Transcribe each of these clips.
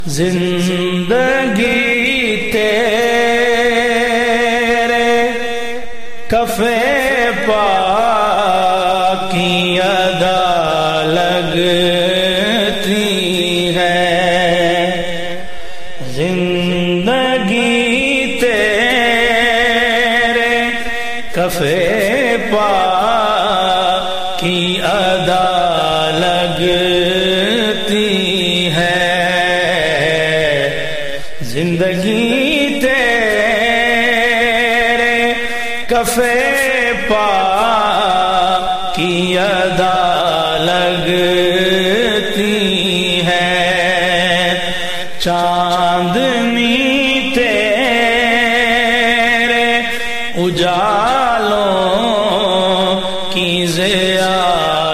زندگی تیرے کفے پا کی ادا لگتی ہے، زندگی تیرے کفے پا کی ادا لگتی ہے، زندگی تیرے کفے پا کی ادا لگتی ہے، چاندنی تیرے اجالوں کی ضیا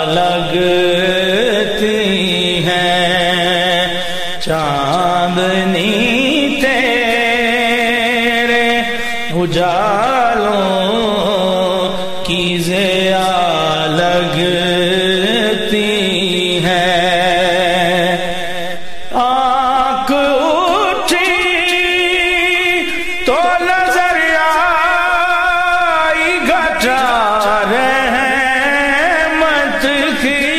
لگتی ہے، چاندنی تیرے اجالوں کی ضیا لگتی ہے، آنکھ اٹھی تو نظر آئی گھٹا رحمت کی،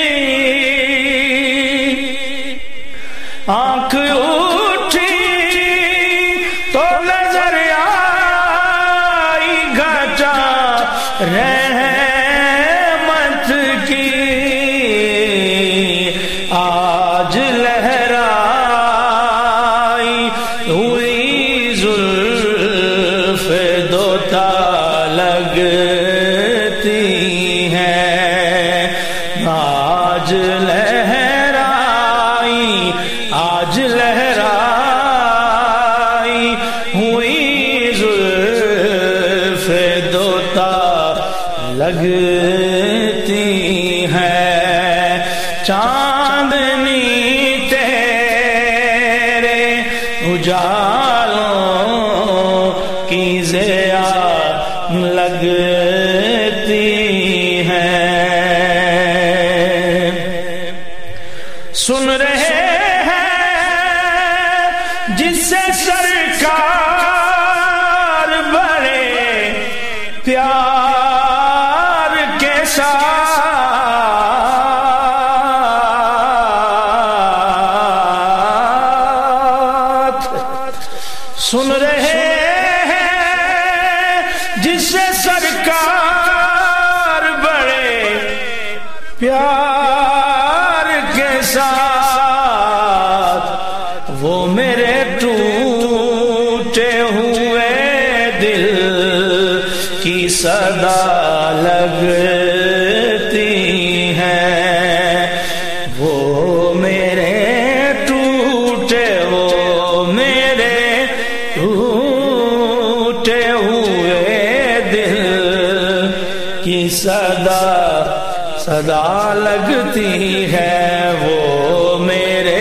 آنکھ اٹھی تو نظر آئی گھٹا رحمت کی، آج لہرائی ہوئی زلف دوتا لگتی ہے، آج لہرائی ہوئی زلف دوتا لگتی ہے، چاندنی تیرے اجالوں کی ضیا لگتی ہے، سن رہے جس سے سرکار بڑے پیار کے ساتھ، سن رہے ہیں جس سے سرکار بڑے پیار کے ساتھ، وہ میرے ٹوٹے ہوئے دل کی صدا لگتی ہے، وہ میرے ٹوٹے ہوئے دل کی صدا لگتی ہے، وہ میرے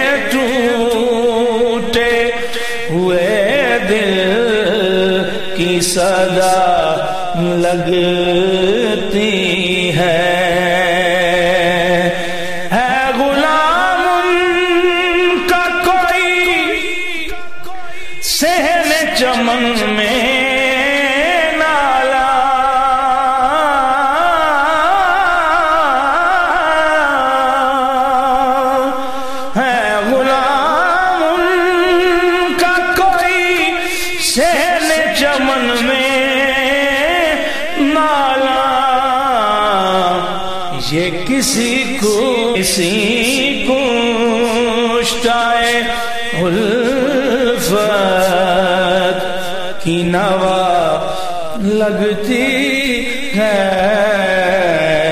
ہوئے دل کی صدا لگتی ہے، غلام ان کا کوئی صحن چمن میں نالا، صحن چمن میں نالا، یہ کسی کو اشتائے الفت کی نوا لگتی ہے۔